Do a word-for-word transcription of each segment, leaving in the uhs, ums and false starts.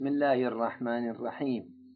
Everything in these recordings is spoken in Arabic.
بسم الله الرحمن الرحيم.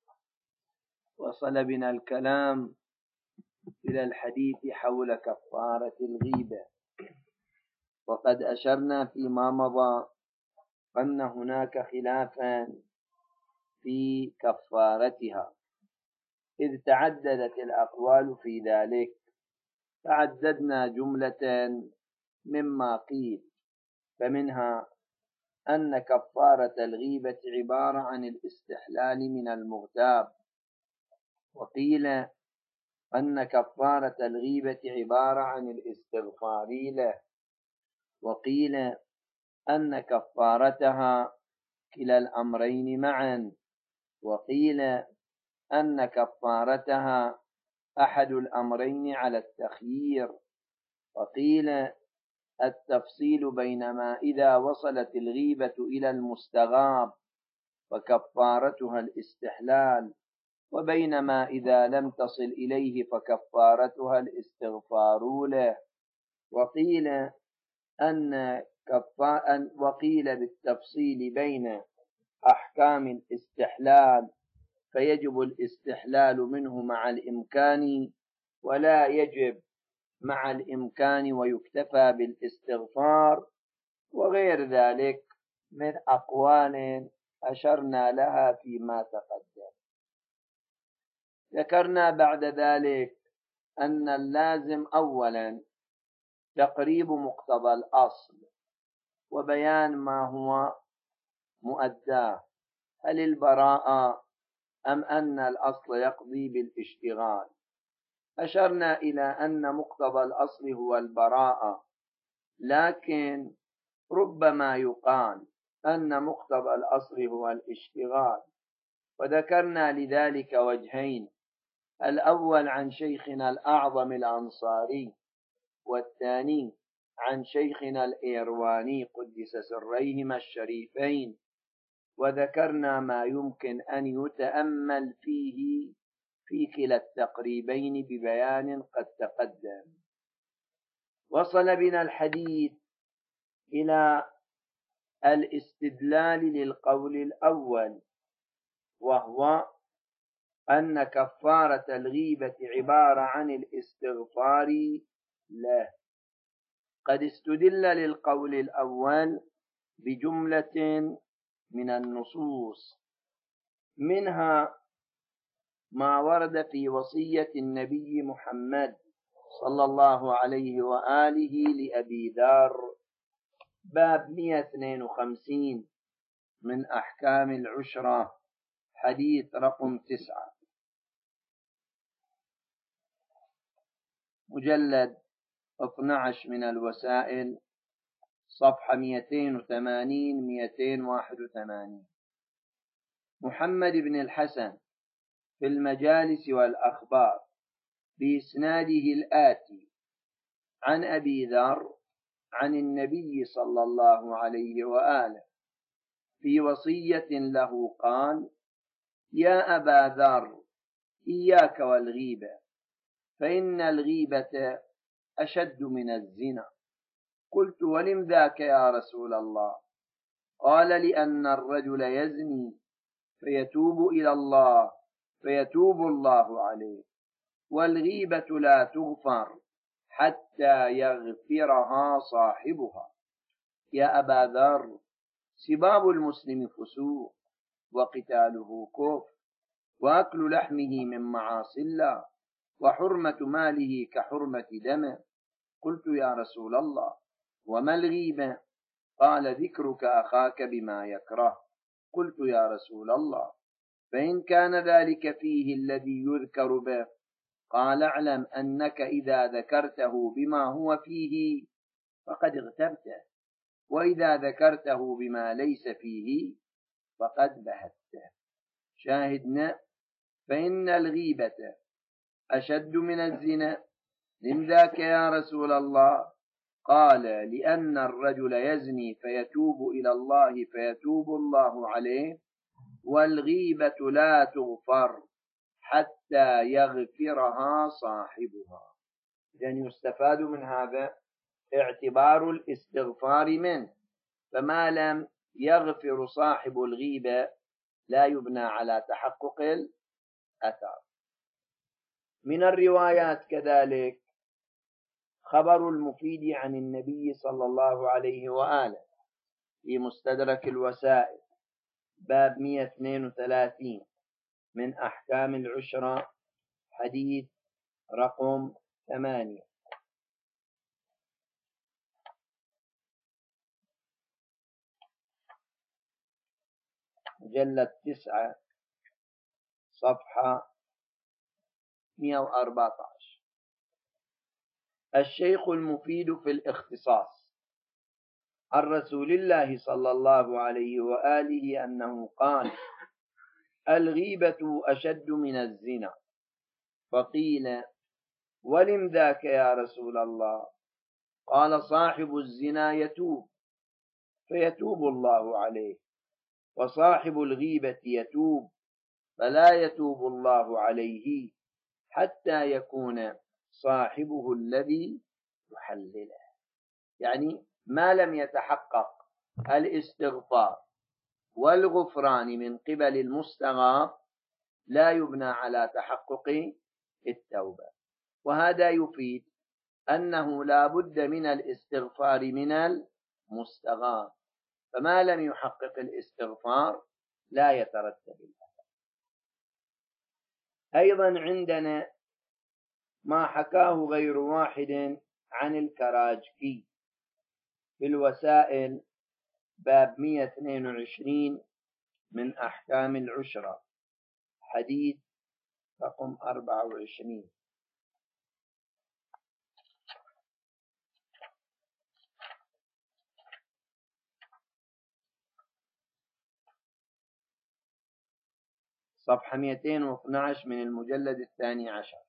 وصل بنا الكلام إلى الحديث حول كفارة الغيبة، وقد أشرنا فيما مضى أن هناك خلافا في كفارتها، إذ تعددت الأقوال في ذلك، فعددنا جملة مما قيل، فمنها أن كفارة الغيبة عبارة عن الاستحلال من المغتاب، وقيل أن كفارة الغيبة عبارة عن الاستغفار له، وقيل أن كفارتها كلا الأمرين معا، وقيل أن كفارتها أحد الأمرين على التخيير، وقيل التفصيل بينما إذا وصلت الغيبة إلى المستغاب فكفارتها الاستحلال، وبينما إذا لم تصل إليه فكفارتها الاستغفار له، وقيل أن كفا... وقيل بالتفصيل بين أحكام الاستحلال فيجب الاستحلال منه مع الإمكان، ولا يجب مع الإمكان ويكتفى بالاستغفار، وغير ذلك من أقوال أشرنا لها فيما تقدم. ذكرنا بعد ذلك أن اللازم أولا تقريب مقتضى الأصل وبيان ما هو مؤداه، هل البراءة أم أن الأصل يقضي بالاشتغال. أشرنا إلى أن مقتضى الأصل هو البراءة، لكن ربما يقال أن مقتضى الأصل هو الاشتغال، وذكرنا لذلك وجهين: الأول عن شيخنا الأعظم الأنصاري، والثاني عن شيخنا الإيرواني قدس سريهما الشريفين، وذكرنا ما يمكن أن يتأمل فيه في كلا التقريبين ببيان قد تقدم. وصل بنا الحديث إلى الاستدلال للقول الأول، وهو أن كفارة الغيبة عبارة عن الاستغفار له. قد استدل للقول الأول بجملة من النصوص، منها ما ورد في وصية النبي محمد صلى الله عليه وآله لأبي ذر، باب مئة واثنين وخمسين من أحكام العشرة، حديث رقم تسعة، مجلد اثني عشر من الوسائل، صفحة مئتين وثمانين مئتين وواحد وثمانين. محمد بن الحسن في المجالس والأخبار بإسناده الآتي: عن أبي ذر عن النبي صلى الله عليه وآله في وصية له قال: يا أبا ذر، إياك والغيبة، فإن الغيبة أشد من الزنا. قلت: ولم ذاك يا رسول الله؟ قال: لأن الرجل يزني فيتوب إلى الله فيتوب الله عليه، والغيبة لا تغفر حتى يغفرها صاحبها. يا أبا ذر، سباب المسلم فسوق، وقتاله كفر، وأكل لحمه من معاصي الله، وحرمة ماله كحرمة دمه. قلت: يا رسول الله، وما الغيبة؟ قال: ذكرك أخاك بما يكره. قلت: يا رسول الله، فإن كان ذلك فيه الذي يذكر به؟ قال: اعلم أنك إذا ذكرته بما هو فيه فقد اغتبته، وإذا ذكرته بما ليس فيه فقد بهته. شاهدنا: فإن الغيبة أشد من الزنا. من ذاك يا رسول الله؟ قال: لأن الرجل يزني فيتوب إلى الله فيتوب الله عليه، والغيبة لا تغفر حتى يغفرها صاحبها. يعني يستفاد من هذا اعتبار الاستغفار منه، فما لم يغفر صاحب الغيبة لا يبنى على تحقق الأثر. من الروايات كذلك خبر المفيد عن النبي صلى الله عليه وآله في مستدرك الوسائل باب مئة واثنين وثلاثين من أحكام العشرة حديث رقم ثمانية، مجلد تسعة صفحة مئة وأربعة عشر. الشيخ المفيد في الاختصاص عن رسول الله صلى الله عليه وآله أنه قال: الغيبة أشد من الزنا. فقيل: ولم ذاك يا رسول الله؟ قال: صاحب الزنا يتوب فيتوب الله عليه، وصاحب الغيبة يتوب فلا يتوب الله عليه حتى يكون صاحبه الذي يحلله. يعني ما لم يتحقق الاستغفار والغفران من قبل المستغاث لا يبنى على تحقق التوبة. وهذا يفيد أنه لا بد من الاستغفار من المستغاث، فما لم يحقق الاستغفار لا يترتب الأثر. أيضا عندنا ما حكاه غير واحد عن الكراجكي في الوسائل باب مئة واثنين وعشرين من أحكام العشرة حديث رقم أربعة وعشرين، صفحة مئتين واثني عشر من المجلد الثاني عشر.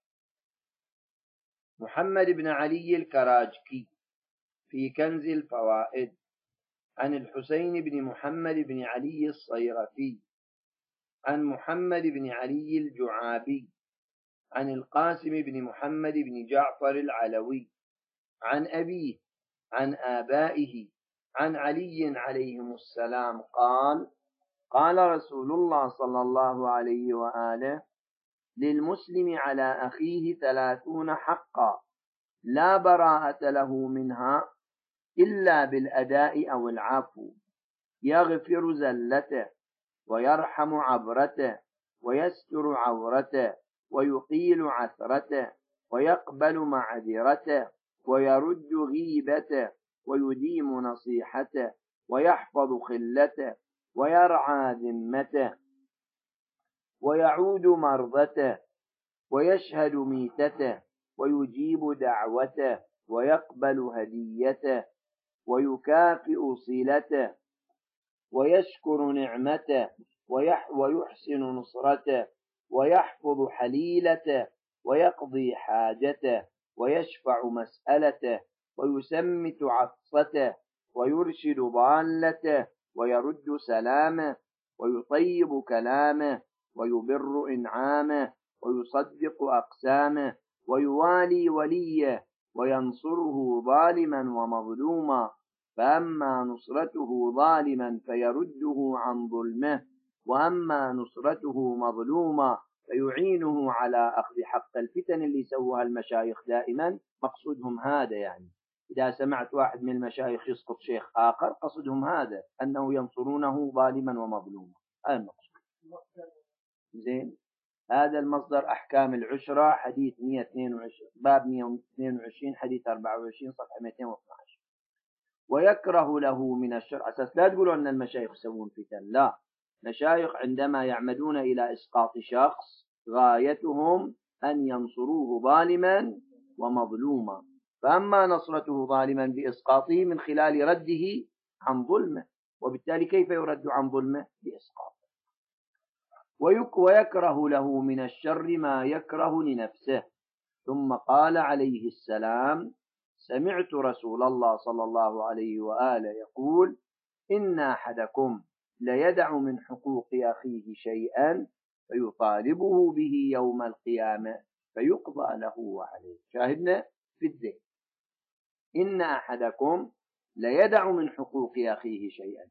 محمد بن علي الكراجكي في كنز الفوائد عن الحسين بن محمد بن علي الصيرفي عن محمد بن علي الجعابي عن القاسم بن محمد بن جعفر العلوي عن أبيه عن آبائه عن علي عليهم السلام قال: قال رسول الله صلى الله عليه وآله: للمسلم على أخيه ثلاثون حقا لا براءة له منها إلا بالأداء أو العفو: يغفر زلته، ويرحم عبرته، ويستر عورته، ويقيل عثرته، ويقبل معذرته، ويرد غيبته، ويديم نصيحته، ويحفظ خلته، ويرعى ذمته، ويعود مرضته، ويشهد ميتته، ويجيب دعوته، ويقبل هديته، ويكافئ صلته، ويشكر نعمته، ويحسن نصرته، ويحفظ حليلته، ويقضي حاجته، ويشفع مسألته، ويسمت عطسته، ويرشد ضالته، ويرد سلامه، ويطيب كلامه، ويبر إنعامه، ويصدق أقسامه، ويوالي وليه، وينصره ظالما ومظلوما. فأما نصرته ظالما فيرده عن ظلمه، وأما نصرته مظلوما فيعينه على أخذ حق. الفتن اللي سووها المشايخ دائما مقصودهم هذا، يعني إذا سمعت واحد من المشايخ يسقط شيخ آخر قصدهم هذا، أنه ينصرونه ظالما ومظلوما. هذا المقصود. زين، هذا المصدر أحكام العشرة حديث مئة واثنين وعشرين باب مئة واثنين وعشرين حديث أربعة وعشرين صفحة مئتين واثني عشر. ويكره له من الشرع. أساس لا تقولوا أن المشايخ يسوون فتن، لا، مشايخ عندما يعمدون إلى إسقاط شخص غايتهم أن ينصروه ظالما ومظلوما. فأما نصرته ظالما بإسقاطه من خلال رده عن ظلمه، وبالتالي كيف يرد عن ظلمه؟ بإسقاطه. ويكره له من الشر ما يكره لنفسه. ثم قال عليه السلام: سمعت رسول الله صلى الله عليه وآله يقول: إن أحدكم ليدع من حقوق أخيه شيئا فيطالبه به يوم القيامة فيقضى له وعليه. شاهدنا في الذهن: إن أحدكم ليدع من حقوق أخيه شيئا.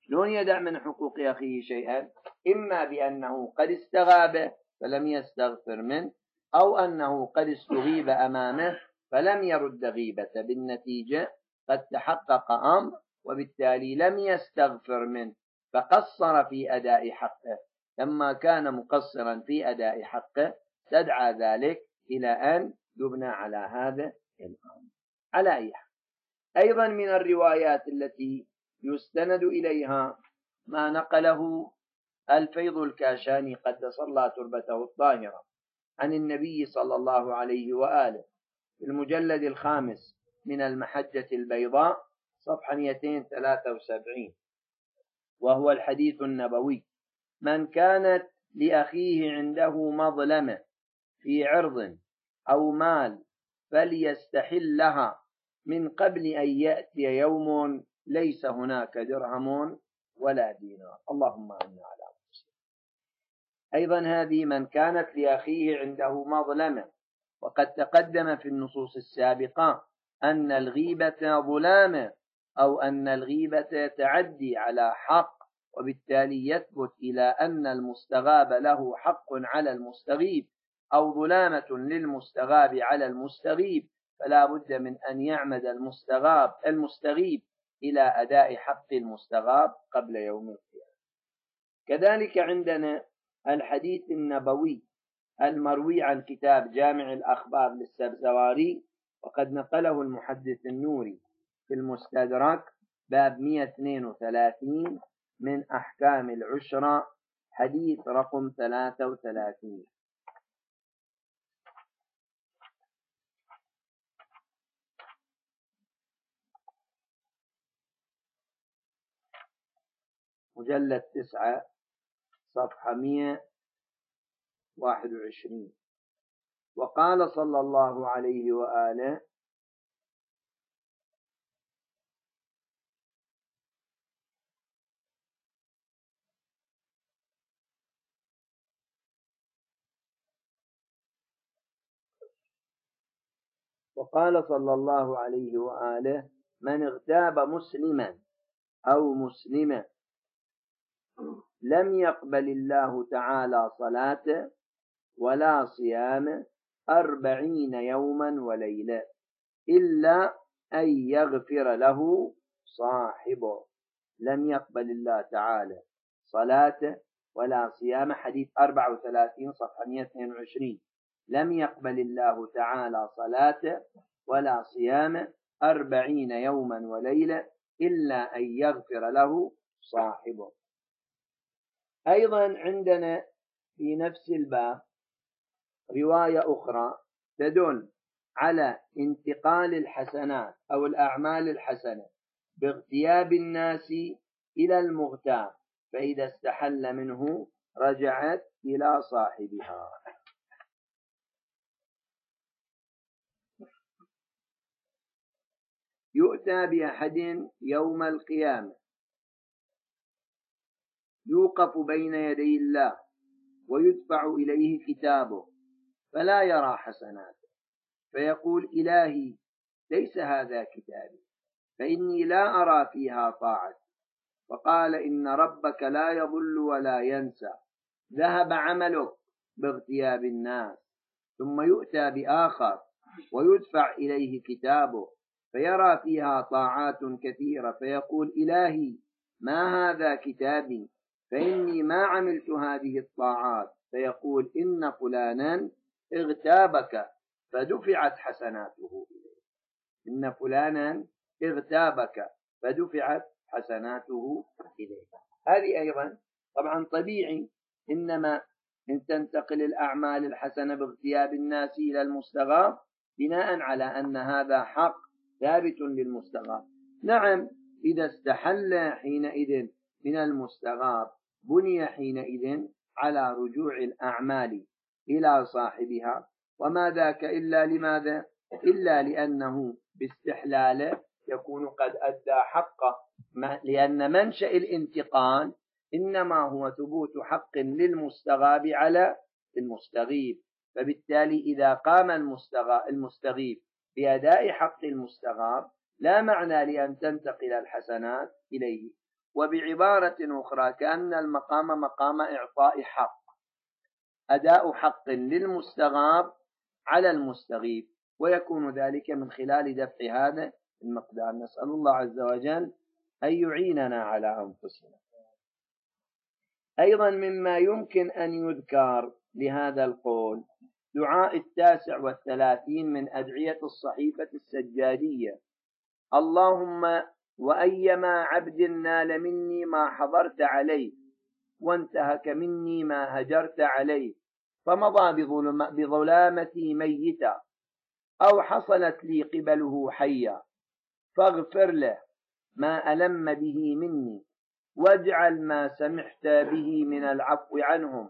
شلون يدع من حقوق أخيه شيئا؟ إما بأنه قد استغاب فلم يستغفر منه، أو أنه قد استغيب أمامه فلم يرد غيبة، بالنتيجة قد تحقق أمر وبالتالي لم يستغفر منه فقصر في أداء حقه. لما كان مقصرا في أداء حقه تدعى ذلك إلى أن يبنى على هذا الأمر. على أي حال، أيضا من الروايات التي يستند إليها ما نقله الفيض الكاشاني قدس الله تربته الطاهرة عن النبي صلى الله عليه وآله في المجلد الخامس من المحجة البيضاء صفحة مئتين وثلاثة وسبعين، وهو الحديث النبوي: من كانت لأخيه عنده مظلمة في عرض أو مال فليستحلها من قبل أن يأتي يوم ليس هناك درهم ولا دينار. اللهم أعنا على مسلم. أيضا هذه من كانت لأخيه عنده مظلمة، وقد تقدم في النصوص السابقة أن الغيبة ظلامة، أو أن الغيبة تعدي على حق، وبالتالي يثبت إلى أن المستغاب له حق على المستغيب، أو ظلامة للمستغاب على المستغيب، فلا بد من أن يعمد المستغاب المستغيب إلى أداء حق المستغاب قبل يوم القيامة. كذلك عندنا الحديث النبوي المروي عن كتاب جامع الأخبار للسبزواري، وقد نقله المحدث النوري في المستدرك باب مئة واثنين وثلاثين من أحكام العشرة، حديث رقم ثلاثة وثلاثين: مجلد تسعة صفحة مئة وواحد وعشرين. وقال صلى الله عليه وآله: وقال صلى الله عليه وآله: من اغتاب مسلما أو مسلمة لم يقبل الله تعالى صلاته ولا صيامه أربعين يوما وليلة إلا أن يغفر له صاحبه. لم يقبل الله تعالى صلاته ولا صيامه، حديث أربعة وثلاثين صفحة مئة واثنين وعشرين. لم يقبل الله تعالى صلاته ولا صيامه أربعين يوما وليلة إلا أن يغفر له صاحبه. أيضا عندنا في نفس الباب رواية أخرى تدل على انتقال الحسنات أو الأعمال الحسنة باغتياب الناس إلى المغتاب، فإذا استحل منه رجعت إلى صاحبها. يؤتى بأحد يوم القيامة يوقف بين يدي الله ويدفع إليه كتابه فلا يرى حسناته، فيقول: إلهي ليس هذا كتابي، فإني لا أرى فيها طاعتي. فقال: إن ربك لا يضل ولا ينسى، ذهب عملك باغتياب الناس. ثم يؤتى بآخر ويدفع إليه كتابه فيرى فيها طاعات كثيرة، فيقول: إلهي ما هذا كتابي، فإني ما عملت هذه الطاعات. فيقول: إن فلانا اغتابك فدفعت حسناته إليه. إن فلانا اغتابك فدفعت حسناته إليه. هذه أيضا طبعا طبيعي، إنما إن تنتقل الأعمال الحسنة باغتياب الناس إلى المستغاب بناء على أن هذا حق ثابت للمستغاب. نعم، إذا استحل حينئذ من المستغاب بني حينئذ على رجوع الأعمال إلى صاحبها، وما ذاك إلا لماذا؟ إلا لأنه باستحلاله يكون قد أدى حقه، لأن منشأ الانتقال إنما هو ثبوت حق للمستغاب على المستغيب، فبالتالي إذا قام المستغيب بأداء حق المستغاب لا معنى لأن تنتقل الحسنات إليه. وبعبارة أخرى كأن المقام مقام إعطاء حق، أداء حق للمستغاب على المستغيث، ويكون ذلك من خلال دفع هذا المقدار. نسأل الله عز وجل أن يعيننا على أنفسنا. أيضا مما يمكن أن يذكر لهذا القول دعاء التاسع والثلاثين من أدعية الصحيفة السجادية: اللهم وأيما عبد نال مني ما حضرت عليه وانتهك مني ما هجرت عليه فمضى بظلامتي ميتا أو حصلت لي قبله حيا فاغفر له ما ألم به مني واجعل ما سمحت به من العفو عنهم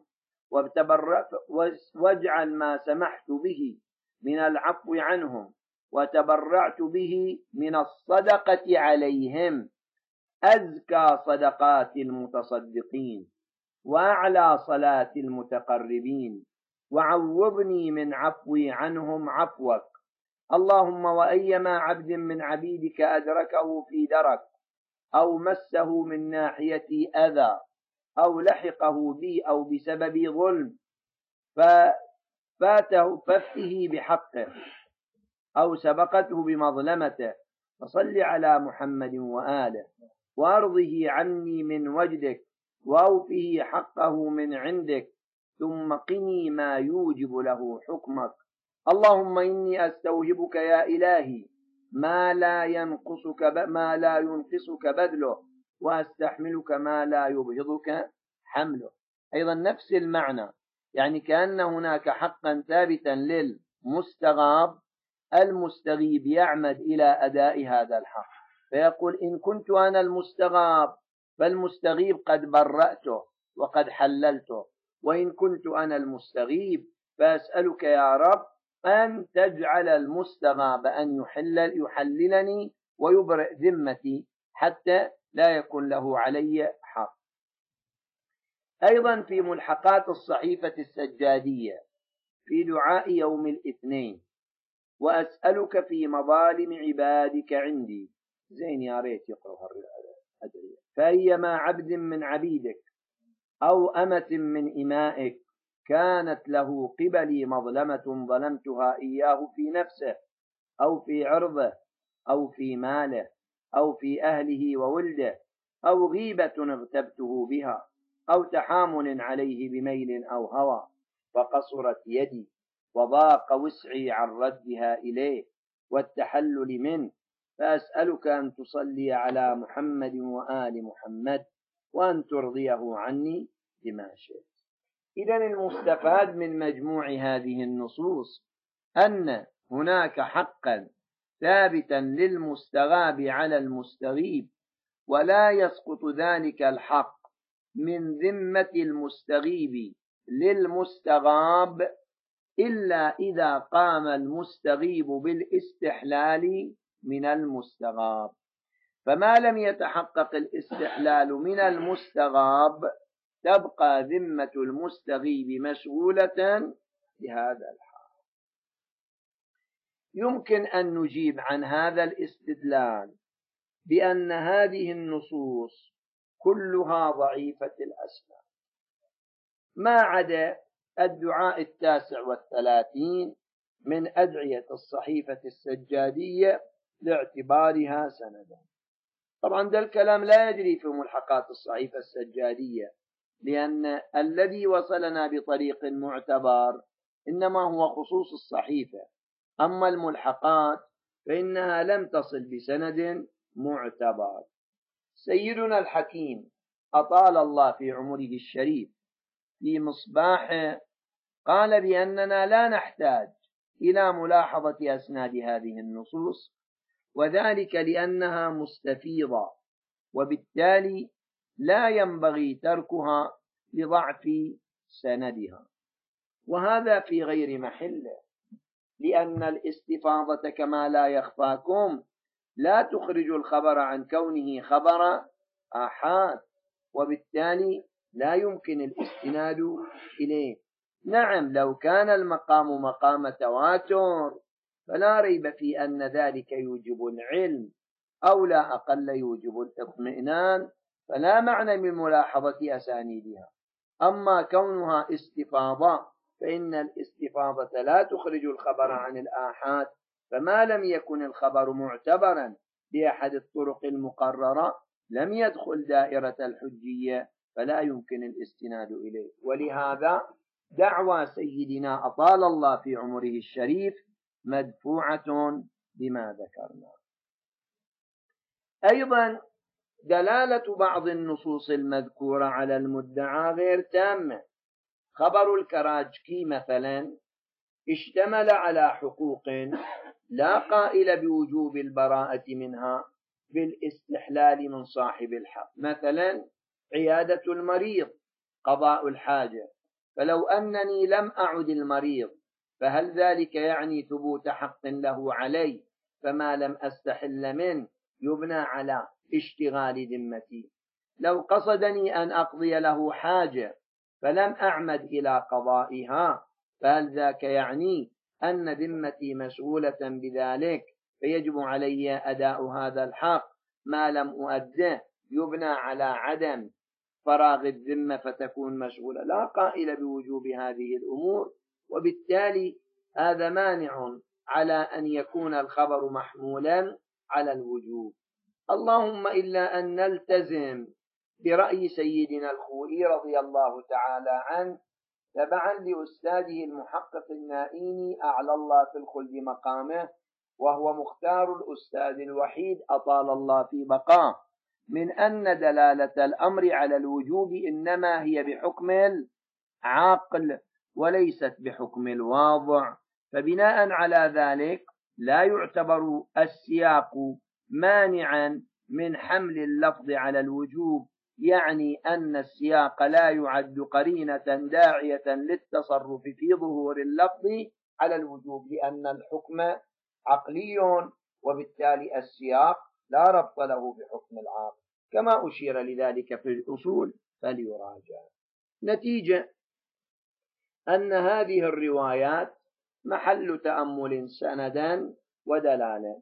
واجعل ما سمحت به من العفو عنهم وتبرعت به من الصدقة عليهم أزكى صدقات المتصدقين وأعلى صلاة المتقربين وعوضني من عفوي عنهم عفوك. اللهم وأيما عبد من عبيدك أدركه في درك أو مسه من ناحية أذى أو لحقه بي أو بسبب ظلم ففاته ففته بحقه أو سبقته بمظلمته فصل على محمد وآله وأرضه عني من وجدك وأوفه حقه من عندك ثم قني ما يوجب له حكمك. اللهم إني أستوهبك يا إلهي ما لا ينقصك ما لا ينقصك بذله وأستحملك ما لا يبغضك حمله. أيضا نفس المعنى، يعني كأن هناك حقا ثابتا للمستغاب، المستغيب يعمد إلى أداء هذا الحق فيقول إن كنت أنا المستغاب فالمستغيب قد برأته وقد حللته، وإن كنت أنا المستغيب فأسألك يا رب أن تجعل المستغاب أن يحلل يحللني ويبرئ ذمتي حتى لا يكون له علي حق. أيضا في ملحقات الصحيفة السجادية في دعاء يوم الاثنين: وأسألك في مظالم عبادك عندي، زين يا ريت يقرأ الأدعية: فأيما عبد من عبيدك أو أمة من إمائك كانت له قبلي مظلمة ظلمتها إياه في نفسه أو في عرضه أو في ماله أو في أهله وولده أو غيبة اغتبته بها أو تحامل عليه بميل أو هوى فقصرت يدي وضاق وسعي عن ردها إليه والتحلل منه، فأسألك أن تصلي على محمد وآل محمد وأن ترضيه عني بما شئت. إذن المستفاد من مجموع هذه النصوص أن هناك حقا ثابتا للمستغاب على المستغيب، ولا يسقط ذلك الحق من ذمة المستغيب للمستغاب إلا إذا قام المستغيب بالاستحلال من المستغاب. فما لم يتحقق الاستحلال من المستغاب تبقى ذمة المستغيب مشغولة بهذا الحال. يمكن أن نجيب عن هذا الاستدلال بأن هذه النصوص كلها ضعيفة الأسناد ما عدا الدعاء التاسع والثلاثين من أدعية الصحيفة السجادية لاعتبارها سندا. طبعا ده الكلام لا يجري في ملحقات الصحيفة السجادية، لأن الذي وصلنا بطريق معتبر إنما هو خصوص الصحيفة، أما الملحقات فإنها لم تصل بسند معتبر. سيدنا الحكيم أطال الله في عمره الشريف في مصباحه قال بأننا لا نحتاج إلى ملاحظة أسناد هذه النصوص، وذلك لأنها مستفيضة وبالتالي لا ينبغي تركها لضعف سندها، وهذا في غير محله، لأن الاستفاضة كما لا يخفاكم لا تخرج الخبر عن كونه خبر آحاد، وبالتالي لا يمكن الاستناد إليه. نعم لو كان المقام مقام تواتر فلا ريب في أن ذلك يوجب العلم أو لا أقل يوجب الاطمئنان فلا معنى من ملاحظة أسانيدها. أما كونها استفاضة فإن الاستفاضة لا تخرج الخبر عن الآحاد، فما لم يكن الخبر معتبرا بأحد الطرق المقررة لم يدخل دائرة الحجية، فلا يمكن الاستناد إليه. ولهذا دعوى سيدنا أطال الله في عمره الشريف مدفوعة بما ذكرنا. أيضا دلالة بعض النصوص المذكورة على المدعى غير تامة. خبر الكراجكي مثلا اشتمل على حقوق لا قائل بوجوب البراءة منها بالاستحلال من صاحب الحق، مثلا عيادة المريض، قضاء الحاجة. فلو أنني لم أعد المريض فهل ذلك يعني ثبوت حق له علي؟ فما لم أستحل منه يبنى على اشتغال ذمتي. لو قصدني أن أقضي له حاجة فلم أعمد إلى قضائها فهل ذاك يعني أن ذمتي مشغولة بذلك فيجب علي أداء هذا الحق؟ ما لم أؤده يبنى على عدم فراغ الذمة فتكون مشغولة. لا قائل بوجوب هذه الأمور، وبالتالي هذا مانع على أن يكون الخبر محمولا على الوجوب. اللهم إلا أن نلتزم برأي سيدنا الخوئي رضي الله تعالى عنه تبعا لأستاذه المحقق النائيني أعلى الله في الخلد مقامه، وهو مختار الأستاذ الوحيد أطال الله في بقاه، من أن دلالة الأمر على الوجوب إنما هي بحكم العقل وليست بحكم الواضع. فبناء على ذلك لا يعتبر السياق مانعا من حمل اللفظ على الوجوب، يعني أن السياق لا يعد قرينة داعية للتصرف في ظهور اللفظ على الوجوب، لأن الحكم عقلي وبالتالي السياق لا ربط له بحكم العقل، كما أشير لذلك في الأصول فليراجع. نتيجة أن هذه الروايات محل تأمل سندا ودلالة،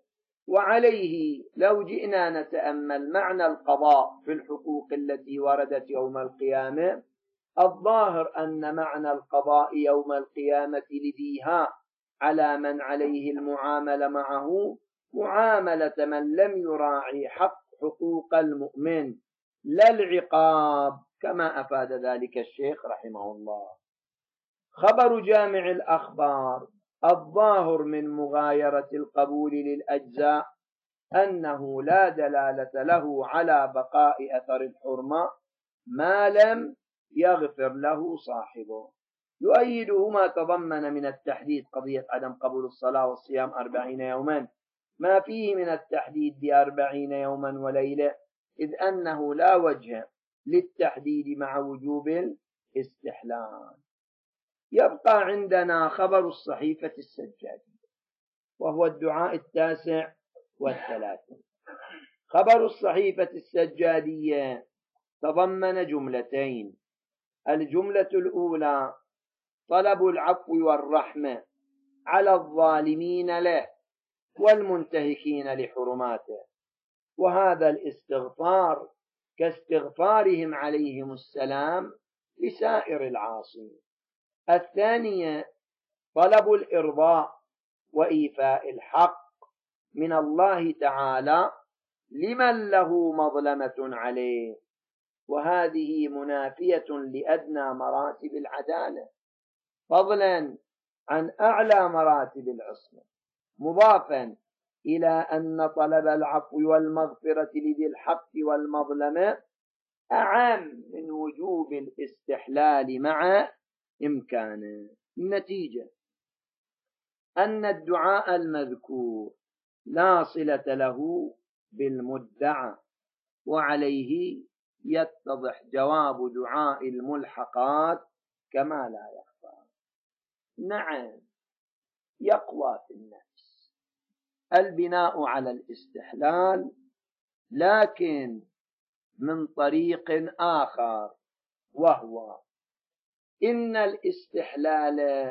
وعليه لو جئنا نتأمل معنى القضاء في الحقوق التي وردت يوم القيامة، الظاهر أن معنى القضاء يوم القيامة لذيها على من عليه المعاملة معه معاملة من لم يراعي حق حقوق المؤمن لا العقاب، كما أفاد ذلك الشيخ رحمه الله. خبر جامع الأخبار الظاهر من مغايرة القبول للأجزاء أنه لا دلالة له على بقاء أثر الحرمة ما لم يغفر له صاحبه. يؤيده ما تضمن من التحديد قضية عدم قبول الصلاة والصيام أربعين يوما، ما فيه من التحديد بأربعين يوما وليلة، إذ أنه لا وجه للتحديد مع وجوب الاستحلال. يبقى عندنا خبر الصحيفة السجادية، وهو الدعاء التاسع والثلاثين. خبر الصحيفة السجادية تضمن جملتين. الجملة الأولى طلب العفو والرحمة على الظالمين له والمنتهكين لحرماته، وهذا الاستغفار كاستغفارهم عليهم السلام لسائر العاصين. الثانية طلب الإرضاء وإيفاء الحق من الله تعالى لمن له مظلمة عليه، وهذه منافية لأدنى مراتب العدالة فضلا عن أعلى مراتب العصمة، مضافا إلى أن طلب العفو والمغفرة لذي الحق والمظلمة أعم من وجوب الاستحلال مع إمكانه. النتيجة أن الدعاء المذكور لا صلة له بالمدعى، وعليه يتضح جواب دعاء الملحقات كما لا يخفى. نعم، يقوى في النفس البناء على الاستحلال، لكن من طريق آخر، وهو إن الاستحلال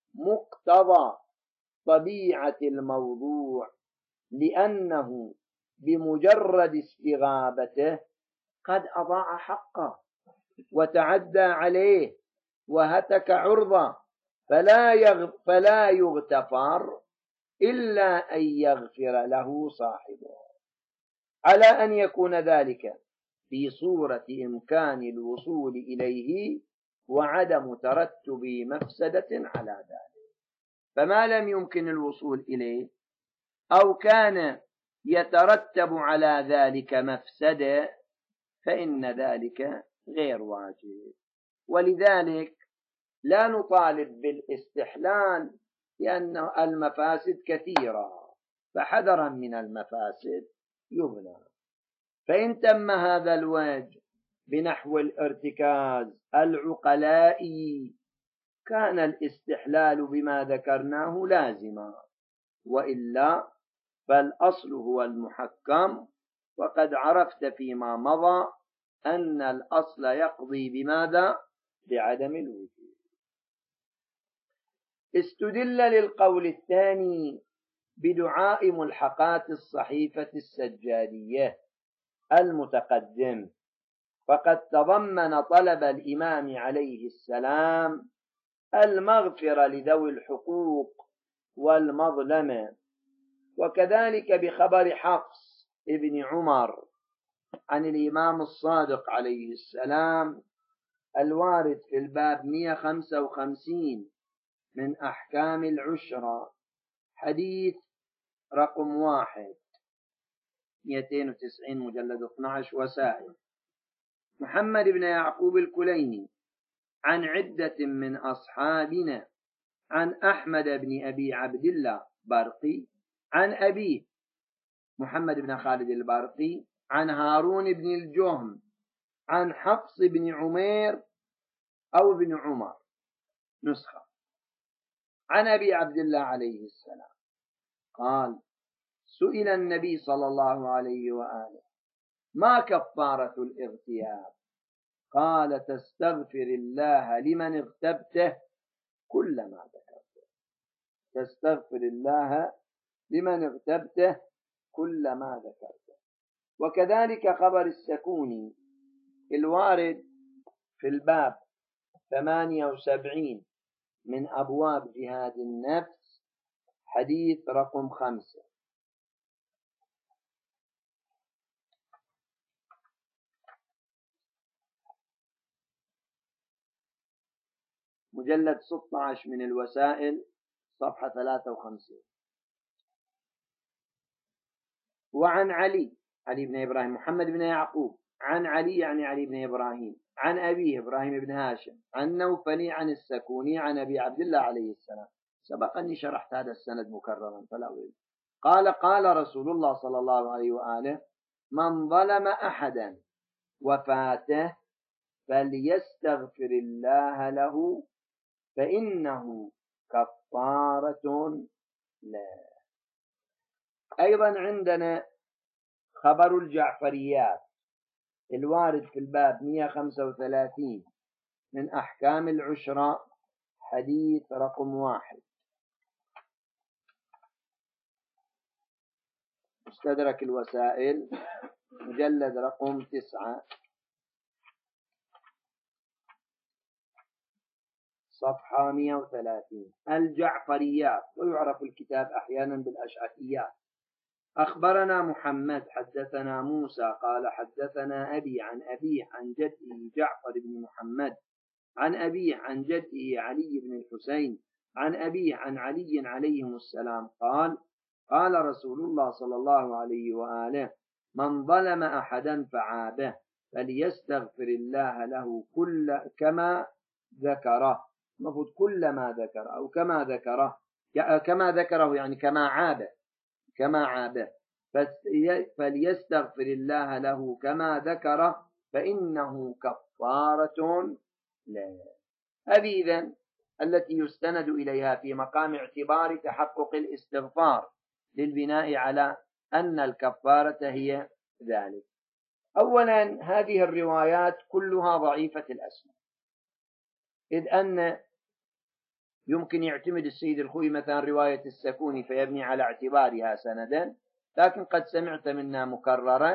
مقتضى طبيعة الموضوع، لأنه بمجرد استغابته قد أضاع حقه وتعدى عليه وهتك عرضه، فلا يغ... فلا يغتفر إلا أن يغفر له صاحبه، على أن يكون ذلك في صورة إمكان الوصول إليه وعدم ترتب مفسدة على ذلك. فما لم يمكن الوصول إليه أو كان يترتب على ذلك مفسدة فإن ذلك غير واجب. ولذلك لا نطالب بالاستحلال لأن المفاسد كثيرة، فحذرا من المفاسد يبنى. فإن تم هذا الوجه بنحو الارتكاز العقلائي كان الاستحلال بما ذكرناه لازما، وإلا فالأصل هو المحكم. وقد عرفت فيما مضى أن الأصل يقضي بماذا؟ بعدم الوجود. استدل للقول الثاني بدعاء ملحقات الصحيفة السجادية المتقدم، فقد تضمن طلب الإمام عليه السلام المغفرة لذوي الحقوق والمظلمة، وكذلك بخبر حفص ابن عمر عن الإمام الصادق عليه السلام الوارد في الباب مئة وخمسة وخمسين من أحكام العشرة، حديث رقم واحد مئتين وتسعين مجلد اثني عشر وسائل. محمد بن يعقوب الكليني عن عدة من أصحابنا عن أحمد بن أبي عبد الله برقي عن أبيه محمد بن خالد البرقي عن هارون بن الجهم عن حفص بن عمير أو بن عمر نسخة عن أبي عبد الله عليه السلام قال: سئل النبي صلى الله عليه وآله: ما كفارة الاغتياب؟ قال: تستغفر الله لمن اغتبته كلما ذكرته. تستغفر الله لمن اغتبته كلما ذكرته. وكذلك خبر السكوني الوارد في الباب ثمانية وسبعين من أبواب جهاد النفس، حديث رقم خمسة. مجلد ستة عشر من الوسائل صفحة ثلاثة وخمسين. وعن علي علي بن إبراهيم محمد بن يعقوب عن علي يعني علي بن إبراهيم عن أبيه إبراهيم بن هاشم عن نوفلي عن السكوني عن أبي عبد الله عليه السلام. سبق أني شرحت هذا السند مكررا فلا أريد. قال: قال رسول الله صلى الله عليه وآله: من ظلم أحدا وفاته فليستغفر الله له فإنه كفارة له. أيضا عندنا خبر الجعفريات الوارد في الباب مئة وخمسة وثلاثين من أحكام العشرة، حديث رقم واحد. مستدرك الوسائل مجلد رقم تسعة صفحة مئة وثلاثين. الجعفريات، ويعرف الكتاب أحيانا بالأشعثيات. أخبرنا محمد حدثنا موسى قال حدثنا أبي عن أبيه عن جده جعفر بن محمد عن أبيه عن جده علي بن الحسين عن أبيه عن علي عليهم السلام قال: قال رسول الله صلى الله عليه وآله: من ظلم أحدا فعابه فليستغفر الله له كل كما ذكره. المفروض كل ما ذكر أو كما ذكره، كما ذكره يعني كما عابه كما عابه فليستغفر الله له كما ذكره فإنه كفارة له. هذه إذن التي يستند إليها في مقام اعتبار تحقق الاستغفار للبناء على أن الكفارة هي ذلك. أولا هذه الروايات كلها ضعيفة الأسناد، إذ أن يمكن يعتمد السيد الخوي مثلا رواية السكوني فيبني على اعتبارها سندا، لكن قد سمعت منا مكررا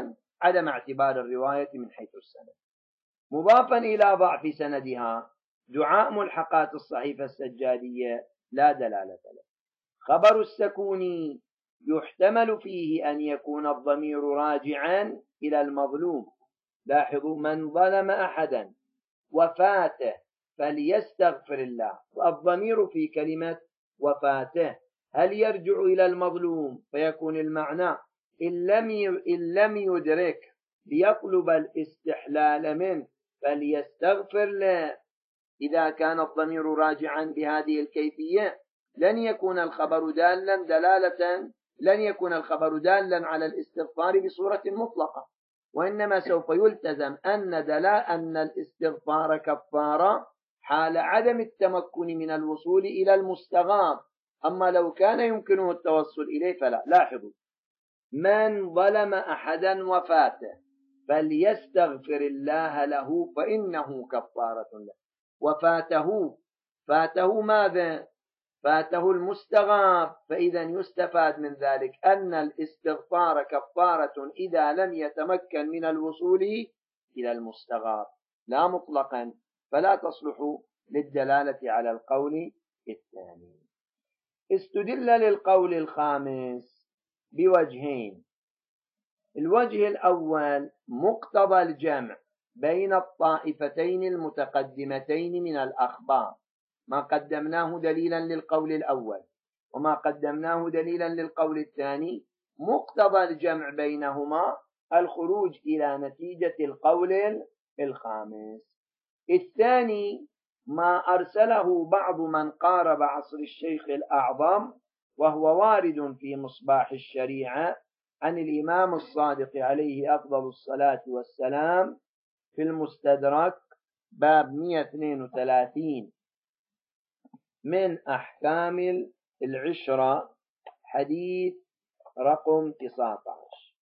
عدم اعتبار الرواية من حيث السند. مضافا إلى ضعف سندها دعاء ملحقات الصحيفة السجادية لا دلالة له. خبر السكوني يحتمل فيه أن يكون الضمير راجعا إلى المظلوم. لاحظوا: من ظلم أحدا وفاته فليستغفر الله. الضمير في كلمة وفاته هل يرجع إلى المظلوم؟ فيكون المعنى إن لم إن لم يدرك ليطلب الاستحلال منه فليستغفر له. إذا كان الضمير راجعا بهذه الكيفية لن يكون الخبر دالا دلالة لن يكون الخبر دالا على الاستغفار بصورة مطلقة، وإنما سوف يلتزم أن دلا أن الاستغفار كفارة حال عدم التمكن من الوصول إلى المستغاث. أما لو كان يمكنه التوصل إليه فلا. لاحظوا: من ظلم أحدا وفاته فليستغفر الله له فإنه كفارة له. وفاته فاته ماذا؟ فاته المستغاث. فإذا يستفاد من ذلك أن الاستغفار كفارة إذا لم يتمكن من الوصول إلى المستغاث، لا مطلقا، فلا تصلح للدلالة على القول الثاني. استدل للقول الخامس بوجهين. الوجه الأول مقتضى الجمع بين الطائفتين المتقدمتين من الأخبار، ما قدمناه دليلا للقول الأول وما قدمناه دليلا للقول الثاني. مقتضى الجمع بينهما الخروج إلى نتيجة القول الخامس. الثاني ما أرسله بعض من قارب عصر الشيخ الأعظم، وهو وارد في مصباح الشريعة عن الإمام الصادق عليه أفضل الصلاة والسلام في المستدرك باب مئة واثنين وثلاثين من أحكام العشرة، حديث رقم تسعة عشر.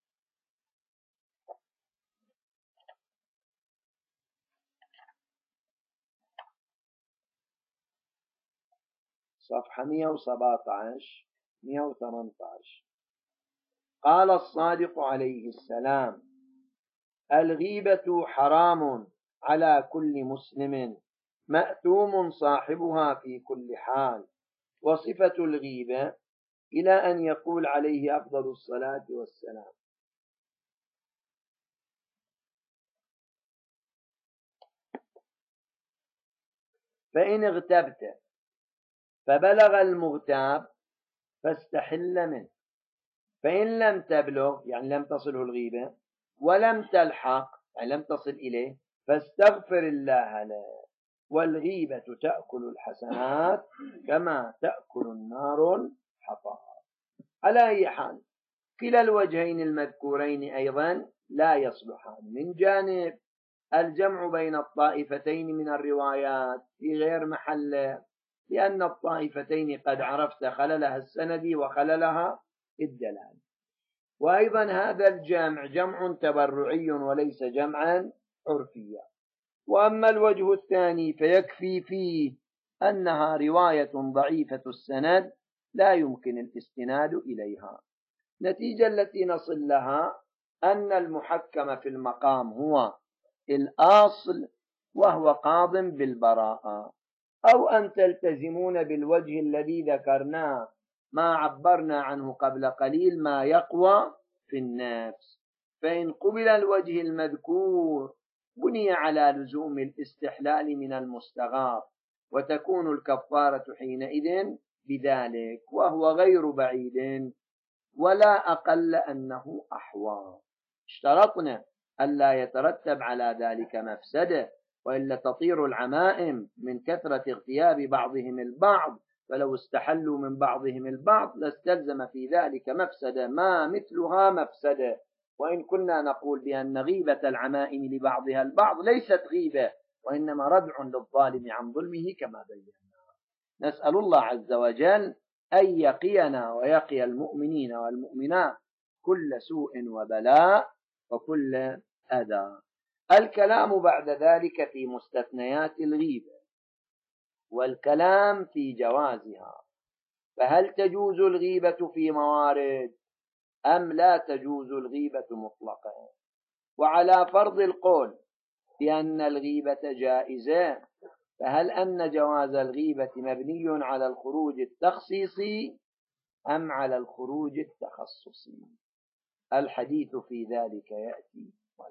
صفحة مئة وسبعة عشر مئة وثمانية عشر. قال الصادق عليه السلام: الغيبة حرام على كل مسلم مأثوم صاحبها في كل حال. وصفة الغيبة إلى أن يقول عليه أفضل الصلاة والسلام: فإن اغتبت فبلغ المغتاب فاستحل منه، فإن لم تبلغ يعني لم تصله الغيبة ولم تلحق يعني لم تصل إليه فاستغفر الله له. والغيبة تأكل الحسنات كما تأكل النار الحطب. على أي حال كلا الوجهين المذكورين أيضا لا يصلحان. من جانب الجمع بين الطائفتين من الروايات في غير محله، لأن الطائفتين قد عرفت خللها السندي وخللها الدلال. وأيضا هذا الجمع جمع تبرعي وليس جمعا عرفيا. وأما الوجه الثاني فيكفي فيه أنها رواية ضعيفة السند لا يمكن الاستناد إليها. النتيجة التي نصل لها أن المحكم في المقام هو الأصل وهو قاض بالبراءة، أو أن تلتزمون بالوجه الذي ذكرناه ما عبرنا عنه قبل قليل ما يقوى في النفس. فإن قبل الوجه المذكور بني على لزوم الاستحلال من المستغاث، وتكون الكفارة حينئذ بذلك، وهو غير بعيد ولا أقل أنه أحوى. اشترطنا ألا يترتب على ذلك مفسدة، وإلا تطير العمائم من كثرة اغتياب بعضهم البعض، فلو استحلوا من بعضهم البعض لاستلزم في ذلك مفسدة ما مثلها مفسدة. وإن كنا نقول بأن غيبة العمائم لبعضها البعض ليست غيبة، وإنما ردع للظالم عن ظلمه كما بينا. نسأل الله عز وجل أن يقينا ويقي المؤمنين والمؤمنات كل سوء وبلاء وكل أذى. الكلام بعد ذلك في مستثنيات الغيبة والكلام في جوازها. فهل تجوز الغيبة في موارد أم لا تجوز الغيبة مطلقا؟ وعلى فرض القول بأن الغيبة جائزة، فهل أن جواز الغيبة مبني على الخروج التخصيصي أم على الخروج التخصصي؟ الحديث في ذلك يأتي.